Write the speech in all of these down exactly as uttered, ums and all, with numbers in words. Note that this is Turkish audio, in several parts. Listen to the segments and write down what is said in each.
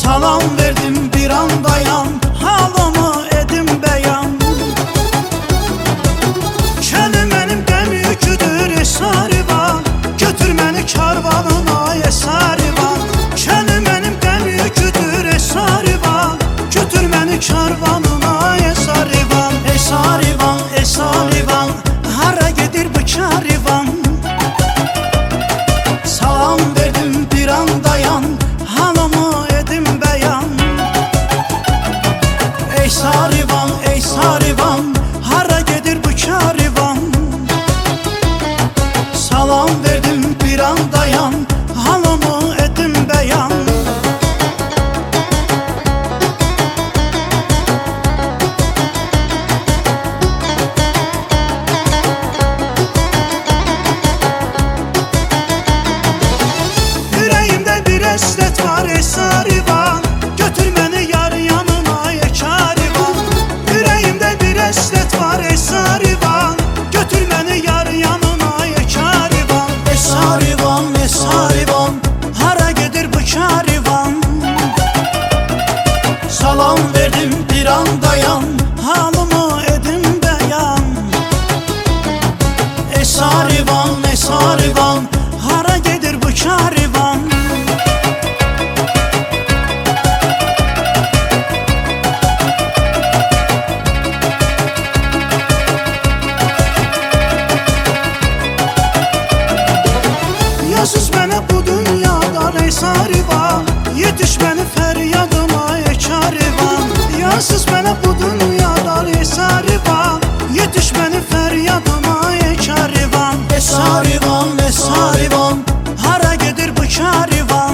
Salam verdim bir an dayan, halımı edim beyan. Kelimenim qəm yüküdür esarivan, götür məni karvanına esarivan. Kelimenim qəm yüküdür esarivan, götür məni karvanına esarivan. Esarivan, esarivan, hara gedir bu karivan? Salam verdim bir an dayan, halımı edim beyan. Ey sarivan, ey sarivan, hara gedir bu karivan? Salam verdim bir an dayan, halımı edim beyan. Yüreğimde bir eslet var ey sarivan, götür məni yar yanına ey karivan. Yüreğimde bir eslet var ey sarivan, götür məni yar yanına ey karivan. Ey sarivan, ey sarivan, hara gedir bu karivan? Salam verdim bir an dayan, halımı edim beyan. Ey sarivan, ey sarivan, hara gedir bu karivan? Yazız mənə bu dünyadan ey sarivan, yetiş məni fəryadıma ey karivan. Yazız mənə bu dünyadan ey sarivan, yetiş məni fəryadıma ey karivan. Ey sarivan, ey sarivan, hara gedir bu karivan?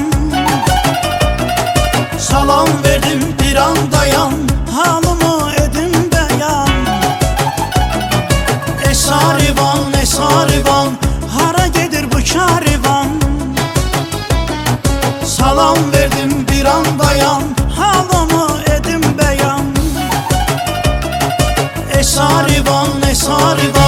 Salam verdim bir an dayan, halımı edim beyan. Ey sarivan, ey sarivan, hara gedir bu karivan? Salam verdim bir an dayan, halımı edim beyan. Ey sarivan, ey sarivan,